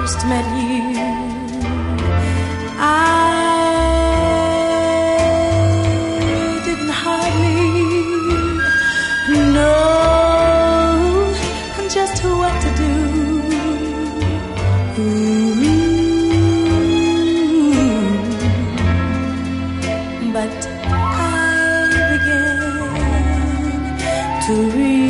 first met you, I didn't hardly know just what to do. But I began to realize